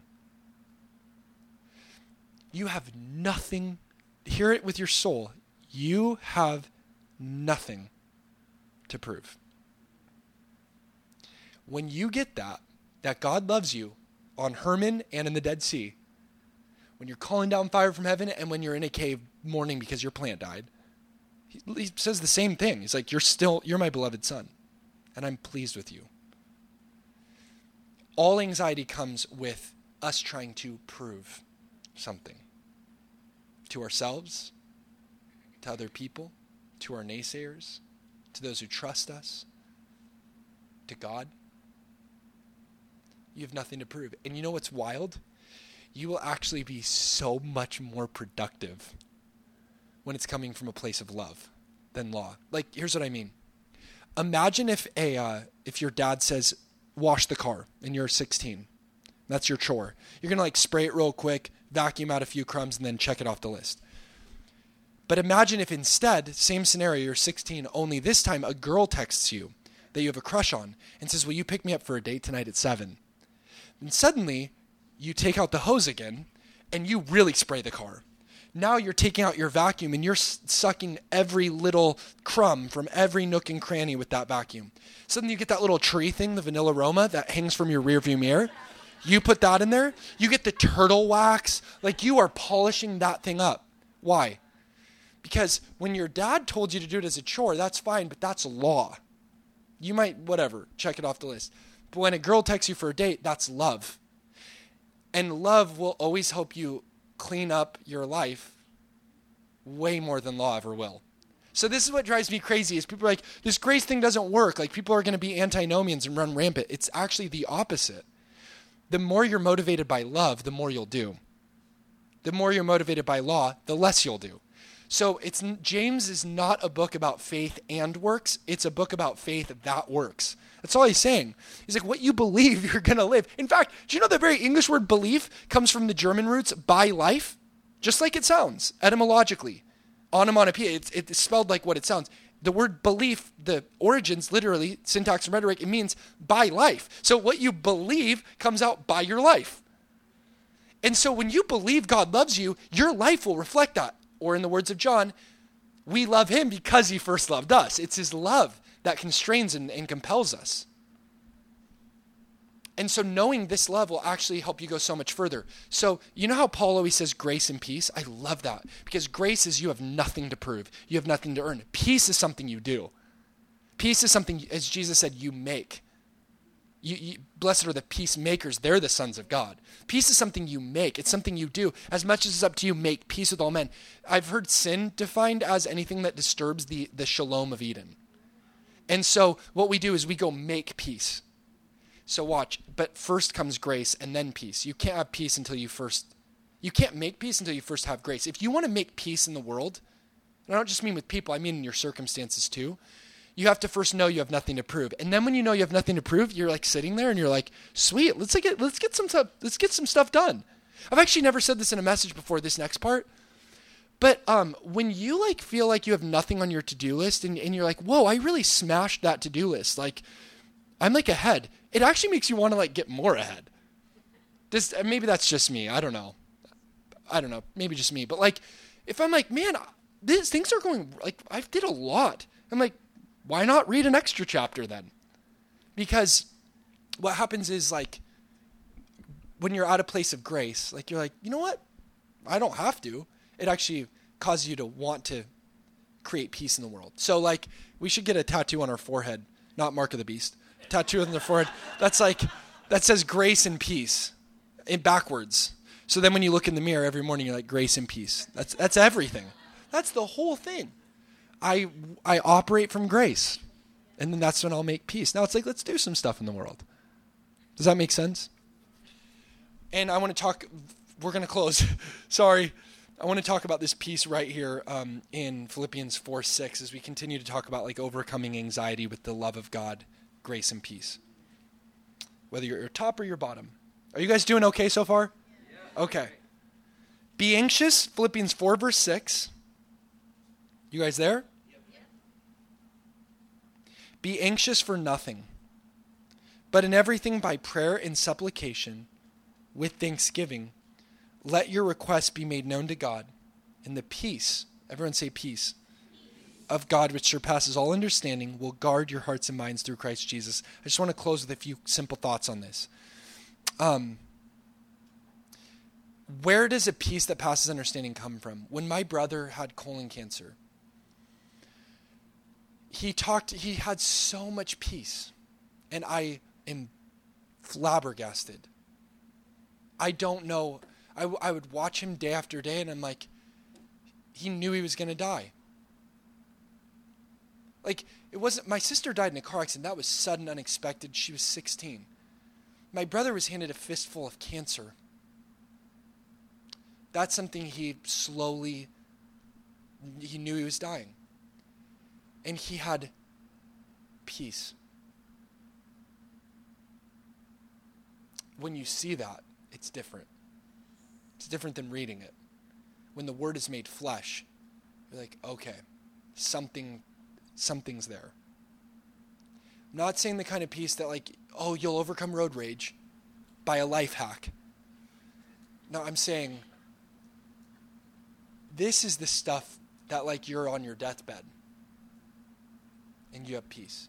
You have nothing. Hear it with your soul. You have nothing to prove. When you get that, that God loves you on Hermon and in the Dead Sea, when you're calling down fire from heaven and when you're in a cave mourning because your plant died, he, he says the same thing. He's like, you're still, you're my beloved son, and I'm pleased with you. All anxiety comes with us trying to prove something to ourselves, to other people, to our naysayers, to those who trust us, to God. You have nothing to prove. And you know what's wild? You will actually be so much more productive when it's coming from a place of love than law. Like, here's what I mean. Imagine if a uh, if your dad says, wash the car, and you're sixteen. That's your chore. You're going to like spray it real quick, vacuum out a few crumbs, and then check it off the list. But imagine if instead, same scenario, you're sixteen, only this time a girl texts you that you have a crush on and says, will you pick me up for a date tonight at seven? And suddenly, you take out the hose again, and you really spray the car. Now you're taking out your vacuum, and you're sucking every little crumb from every nook and cranny with that vacuum. Suddenly you get that little tree thing, the vanilla aroma that hangs from your rearview mirror. You put that in there. You get the turtle wax. Like, you are polishing that thing up. Why? Because when your dad told you to do it as a chore, that's fine, but that's law. You might, whatever, check it off the list. But when a girl texts you for a date, that's love. And love will always help you clean up your life way more than law ever will. So this is what drives me crazy is people are like, this grace thing doesn't work. Like, people are going to be antinomians and run rampant. It's actually the opposite. The more you're motivated by love, the more you'll do. The more you're motivated by law, the less you'll do. So it's James is not a book about faith and works. It's a book about faith that works. That's all he's saying. He's like, what you believe, you're going to live. In fact, do you know the very English word belief comes from the German roots by life? Just like it sounds, etymologically. Onomatopoeia, it's, it's spelled like what it sounds. The word belief, the origins, literally, syntax and rhetoric, it means by life. So what you believe comes out by your life. And so when you believe God loves you, your life will reflect that. Or in the words of John, we love him because he first loved us. It's his love that constrains and, and compels us. And so knowing this love will actually help you go so much further. So you know how Paul always says grace and peace? I love that. Because grace is you have nothing to prove. You have nothing to earn. Peace is something you do. Peace is something, as Jesus said, you make. You, you, blessed are the peacemakers. They're the sons of God. Peace is something you make. It's something you do. As much as it's up to you, make peace with all men. I've heard sin defined as anything that disturbs the, the shalom of Eden. And so what we do is we go make peace. So watch, but first comes grace and then peace. You can't have peace until you first, you can't make peace until you first have grace. If you want to make peace in the world, and I don't just mean with people, I mean in your circumstances too, you have to first know you have nothing to prove. And then when you know you have nothing to prove, you're like sitting there and you're like, sweet, let's get, let's get some stuff, let's get some stuff done. I've actually never said this in a message before, this next part, But um, when you like feel like you have nothing on your to-do list and, and you're like, whoa, I really smashed that to-do list. Like, I'm like ahead. It actually makes you want to like get more ahead. This, maybe that's just me. I don't know. I don't know. Maybe just me. But like, if I'm like, man, these things are going, like, I did a lot. I'm like, why not read an extra chapter then? Because what happens is like, when you're at a place of grace, like you're like, you know what? I don't have to. It actually causes you to want to create peace in the world. So like, we should get a tattoo on our forehead, not Mark of the Beast. A tattoo on the forehead. That's like, that says grace and peace in backwards. So then when you look in the mirror every morning, you're like, grace and peace. That's that's everything. That's the whole thing. I I operate from grace. And then that's when I'll make peace. Now it's like, let's do some stuff in the world. Does that make sense? And I want to talk, we're going to close. Sorry. I want to talk about this piece right here um, in Philippians four six as we continue to talk about like overcoming anxiety with the love of God, grace and peace. Whether you're your top or your bottom. Are you guys doing okay so far? Yeah. Okay. Be anxious, Philippians four verse six. You guys there? Yep. Be anxious for nothing, but in everything by prayer and supplication, with thanksgiving, let your requests be made known to God, and the peace, everyone say peace, of God which surpasses all understanding will guard your hearts and minds through Christ Jesus. I just want to close with a few simple thoughts on this. Um, where does a peace that passes understanding come from? When my brother had colon cancer, he talked, he had so much peace, and I am flabbergasted. I don't know. I, w- I would watch him day after day, and I'm like, he knew he was going to die. Like, it wasn't, my sister died in a car accident. That was sudden, unexpected. She was sixteen. My brother was handed a fistful of cancer. That's something he slowly, he knew he was dying. And he had peace. When you see that, it's different. It's different than reading it. When the word is made flesh, you're like, okay, something, something's there. I'm not saying the kind of peace that like, oh, you'll overcome road rage by a life hack. No, I'm saying this is the stuff that like you're on your deathbed and you have peace.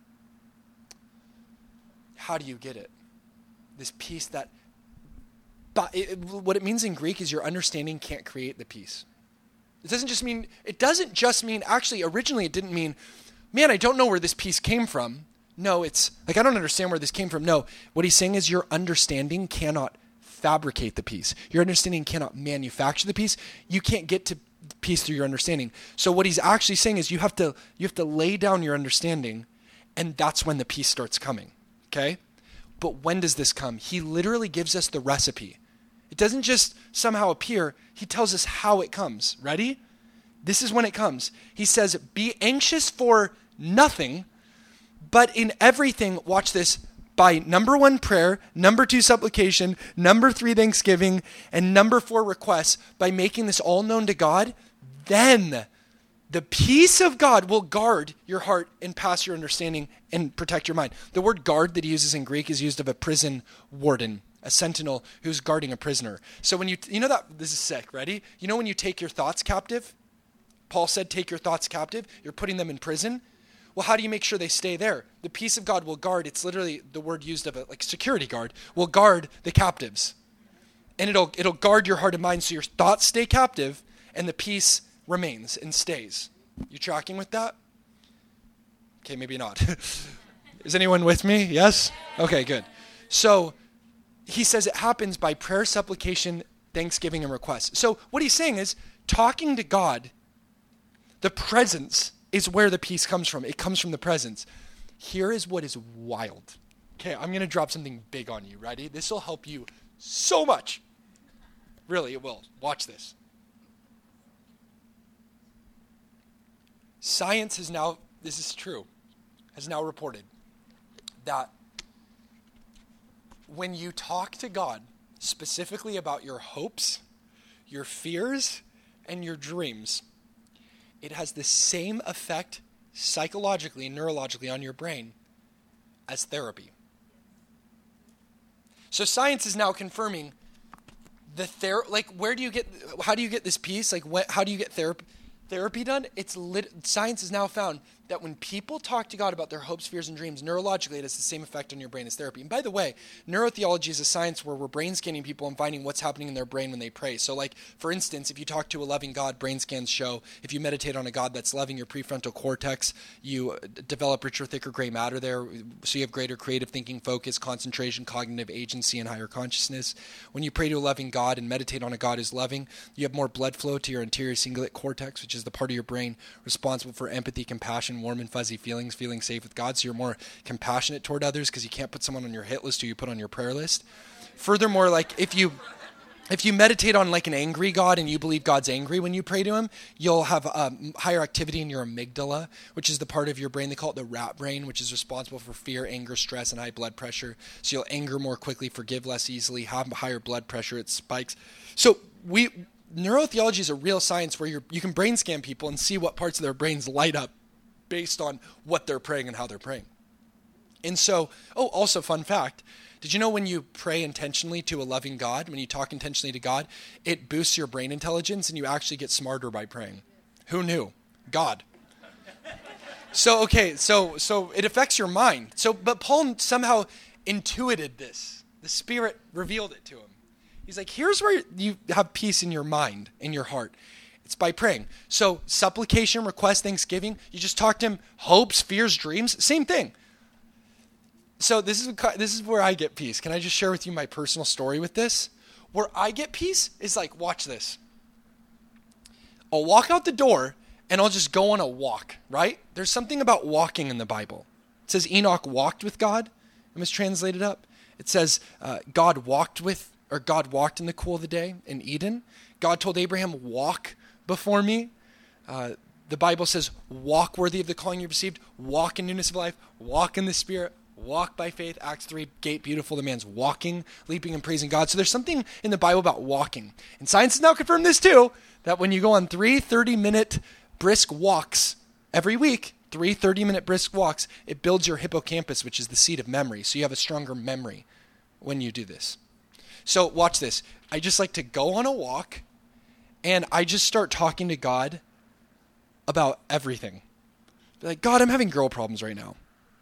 How do you get it? This peace that, but it, what it means in Greek is your understanding can't create the peace. It doesn't just mean, it doesn't just mean, actually originally it didn't mean, man, I don't know where this peace came from. No, it's like, I don't understand where this came from. No, what he's saying is your understanding cannot fabricate the peace. Your understanding cannot manufacture the peace. You can't get to peace through your understanding. So what he's actually saying is you have to, you have to lay down your understanding, and that's when the peace starts coming. Okay? But when does this come? He literally gives us the recipe. It doesn't just somehow appear. He tells us how it comes. Ready? This is when it comes. He says, be anxious for nothing, but in everything, watch this, by number one, prayer, number two, supplication, number three, thanksgiving, and number four, requests, by making this all known to God, then the peace of God will guard your heart and pass your understanding and protect your mind. The word guard that he uses in Greek is used of a prison warden, a sentinel who's guarding a prisoner. So when you, you know that, this is sick, ready? You know when you take your thoughts captive? Paul said, take your thoughts captive. You're putting them in prison. Well, how do you make sure they stay there? The peace of God will guard, it's literally the word used of it, like security guard, will guard the captives. And it'll it'll guard your heart and mind so your thoughts stay captive and the peace remains and stays. You tracking with that? Okay, maybe not. Is anyone with me? Yes? Okay, good. So he says it happens by prayer, supplication, thanksgiving, and request. So what he's saying is talking to God, the presence is where the peace comes from. It comes from the presence. Here is what is wild. Okay, I'm going to drop something big on you. Ready? This will help you so much. Really, it will. Watch this. Science has now, this is true, has now reported that when you talk to God specifically about your hopes, your fears, and your dreams, it has the same effect psychologically and neurologically on your brain as therapy. So science is now confirming the ther- like where do you get how do you get this peace? Like what, how do you get therapy therapy done? It's lit- science has now found that when people talk to God about their hopes, fears, and dreams, neurologically it has the same effect on your brain as therapy. And by the way, neurotheology is a science where we're brain scanning people and finding what's happening in their brain when they pray. So like, for instance, if you talk to a loving God, brain scans show if you meditate on a God that's loving, your prefrontal cortex, you develop richer, thicker gray matter there, so you have greater creative thinking, focus, concentration, cognitive agency, and higher consciousness. When you pray to a loving God and meditate on a God who's loving, you have more blood flow to your anterior cingulate cortex, which is the part of your brain responsible for empathy, compassion, warm and fuzzy feelings, feeling safe with God. So you're more compassionate toward others because you can't put someone on your hit list who you put on your prayer list. Furthermore, like if you if you meditate on like an angry God and you believe God's angry when you pray to him, you'll have um, higher activity in your amygdala, which is the part of your brain, they call it the rat brain, which is responsible for fear, anger, stress, and high blood pressure. So you'll anger more quickly, forgive less easily, have higher blood pressure, it spikes. So we neurotheology is a real science where you're, you can brain scan people and see what parts of their brains light up based on what they're praying and how they're praying. And so, oh, also fun fact, did you know when you pray intentionally to a loving God, when you talk intentionally to God, it boosts your brain intelligence and you actually get smarter by praying? Who knew? God. So, okay, so so it affects your mind. So, but Paul somehow intuited this. The Spirit revealed it to him. He's like, here's where you have peace in your mind, in your heart. It's by praying. So supplication, request, thanksgiving, you just talk to him, hopes, fears, dreams, same thing. So this is this is where I get peace. Can I just share with you my personal story with this? Where I get peace is like, watch this. I'll walk out the door and I'll just go on a walk, right? There's something about walking in the Bible. It says Enoch walked with God. It was translated up. It says uh, God walked with, or God walked in the cool of the day in Eden. God told Abraham, walk before me. Uh, the Bible says, walk worthy of the calling you received, walk in newness of life, walk in the Spirit, walk by faith. Acts three, gate beautiful, the man's walking, leaping and praising God. So there's something in the Bible about walking. And science has now confirmed this too, that when you go on three thirty-minute brisk walks every week, three thirty-minute brisk walks, it builds your hippocampus, which is the seat of memory. So you have a stronger memory when you do this. So watch this. I just like to go on a walk and I just start talking to God about everything. Be like, God, I'm having girl problems right now.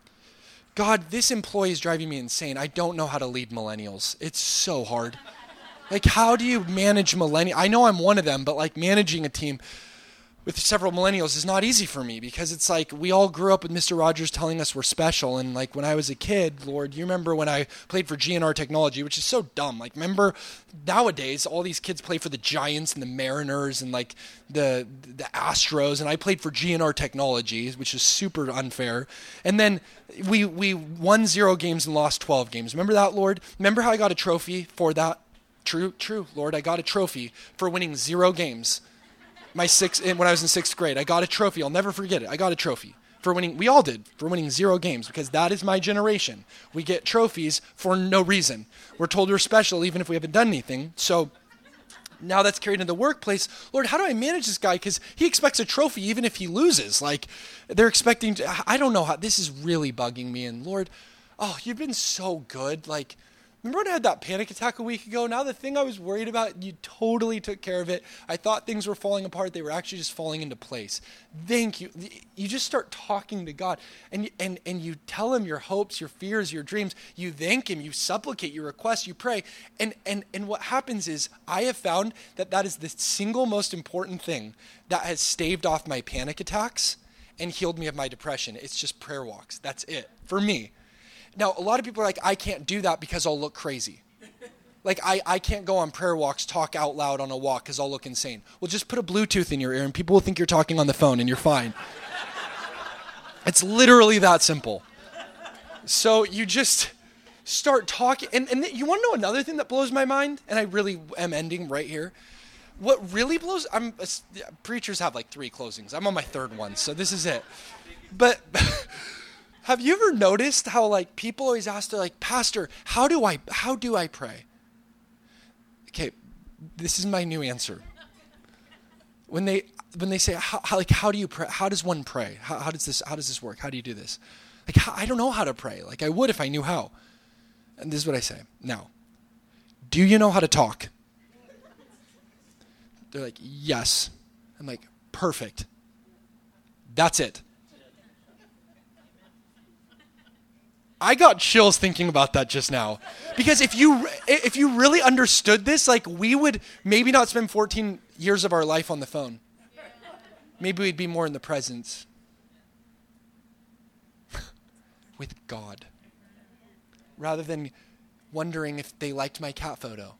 God, this employee is driving me insane. I don't know how to lead millennials. It's so hard. Like, how do you manage millennials? I know I'm one of them, but like managing a team with several millennials is not easy for me because it's like we all grew up with Mister Rogers telling us we're special. And like when I was a kid, Lord, you remember when I played for G N R Technology, which is so dumb. Like remember nowadays, all these kids play for the Giants and the Mariners and like the the Astros. And I played for G N R Technology, which is super unfair. And then we, we won zero games and lost twelve games. Remember that, Lord? Remember how I got a trophy for that? True, true, Lord. I got a trophy for winning zero games. My sixth, when I was in sixth grade, I got a trophy. I'll never forget it. I got a trophy for winning. We all did for winning zero games because that is my generation. We get trophies for no reason. We're told we're special even if we haven't done anything. So now that's carried into the workplace. Lord, how do I manage this guy? Because he expects a trophy even if he loses. Like they're expecting to, I don't know how, this is really bugging me. And Lord, oh, you've been so good. Like, remember when I had that panic attack a week ago? Now the thing I was worried about, you totally took care of it. I thought things were falling apart. They were actually just falling into place. Thank you. You just start talking to God and, and, and you tell him your hopes, your fears, your dreams. You thank him. You supplicate, you request, you pray. And, and, and what happens is I have found that that is the single most important thing that has staved off my panic attacks and healed me of my depression. It's just prayer walks. That's it for me. Now, a lot of people are like, I can't do that because I'll look crazy. Like, I, I can't go on prayer walks, talk out loud on a walk because I'll look insane. Well, just put a Bluetooth in your ear and people will think you're talking on the phone and you're fine. It's literally that simple. So you just start talking. And, and you want to know another thing that blows my mind? And I really am ending right here. What really blows, I'm preachers have like three closings. I'm on my third one, so this is it. But... have you ever noticed how like people always ask, they're like, Pastor, how do I how do I pray? Okay, this is my new answer. when they when they say, how, how, like, how do you pray? How does one pray? How, how does this how does this work? How do you do this? Like, how, I don't know how to pray. Like, I would if I knew how. And this is what I say. Now, do you know how to talk? They're like, yes. I'm like, perfect. That's it. I got chills thinking about that just now. Because if you if you really understood this, like, we would maybe not spend fourteen years of our life on the phone. Maybe we'd be more in the presence with God, rather than wondering if they liked my cat photo.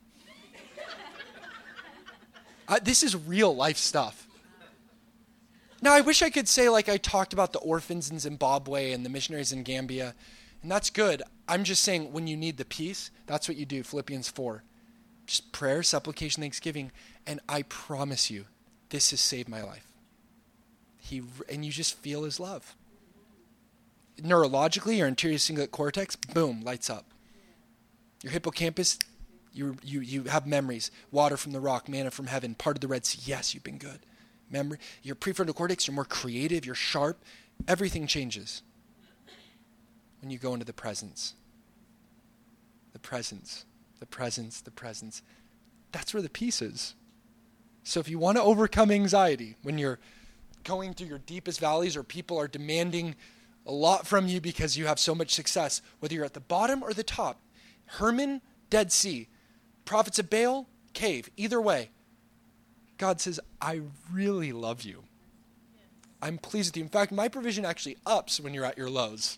I, this is real life stuff. Now, I wish I could say, like, I talked about the orphans in Zimbabwe and the missionaries in Gambia, and that's good. I'm just saying, when you need the peace, that's what you do, Philippians four. Just prayer, supplication, thanksgiving, and I promise you, this has saved my life. He and you just feel his love. Neurologically, your anterior cingulate cortex, boom, lights up. Your hippocampus, you you you have memories. Water from the rock, manna from heaven, part of the Red Sea. Yes, you've been good. Memory. Your prefrontal cortex, you're more creative, you're sharp. Everything changes when you go into the presence. The presence, the presence, the presence. That's where the peace is. So if you want to overcome anxiety when you're going through your deepest valleys, or people are demanding a lot from you because you have so much success, whether you're at the bottom or the top, Hermon, Dead Sea, prophets of Baal, cave, either way, God says, I really love you. I'm pleased with you. In fact, my provision actually ups when you're at your lows.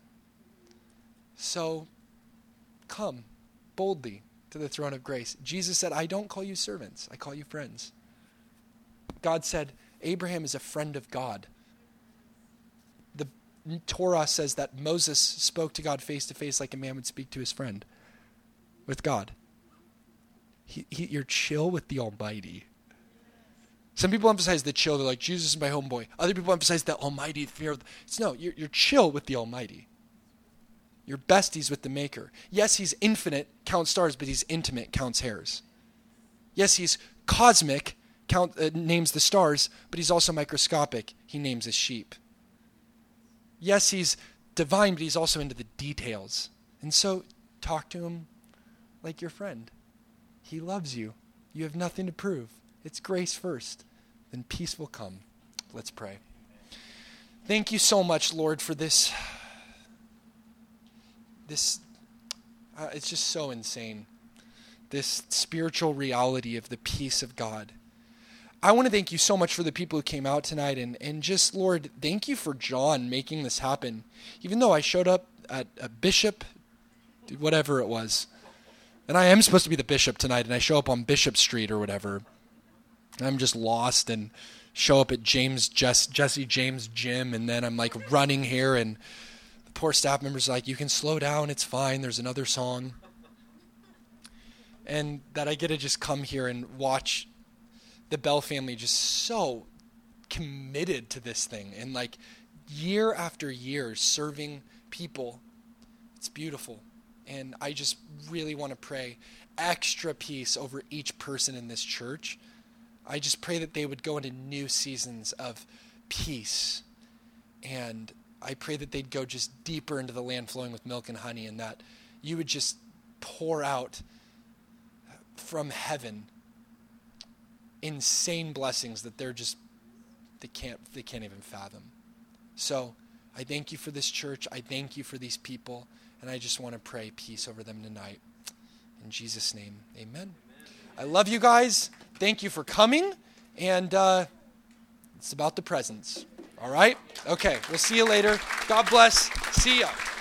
So come boldly to the throne of grace. Jesus said, I don't call you servants, I call you friends. God said, Abraham is a friend of God. The Torah says that Moses spoke to God face to face like a man would speak to his friend, with God. He, he, you're chill with the Almighty. Some people emphasize the chill. They're like, Jesus is my homeboy. Other people emphasize the Almighty fear. Of the, it's no, you're, you're chill with the Almighty. You're besties with the Maker. Yes, he's infinite, counts stars, but he's intimate, counts hairs. Yes, he's cosmic, count uh, names the stars, but he's also microscopic. He names his sheep. Yes, he's divine, but he's also into the details. And so, talk to him like your friend. He loves you. You have nothing to prove. It's grace first. Then peace will come. Let's pray. Thank you so much, Lord, for this. This, uh, it's just so insane. This spiritual reality of the peace of God. I want to thank you so much for the people who came out tonight, and, and just, Lord, thank you for John making this happen. Even though I showed up at a bishop, whatever it was, and I am supposed to be the bishop tonight, and I show up on Bishop Street or whatever, and I'm just lost and show up at James Jess, Jesse James gym, and then I'm like running here, and the poor staff member's like, you can slow down, it's fine, there's another song. And that I get to just come here and watch the Bell family just so committed to this thing, and like year after year serving people. It's beautiful. And I just really want to pray extra peace over each person in this church. I just pray that they would go into new seasons of peace. And I pray that they'd go just deeper into the land flowing with milk and honey, and that you would just pour out from heaven insane blessings that they're just, they can't, they can't even fathom. So I thank you for this church. I thank you for these people. And I just want to pray peace over them tonight. In Jesus' name, amen. Amen. I love you guys. Thank you for coming. And uh, it's about the presence. All right? Okay, we'll see you later. God bless. See ya.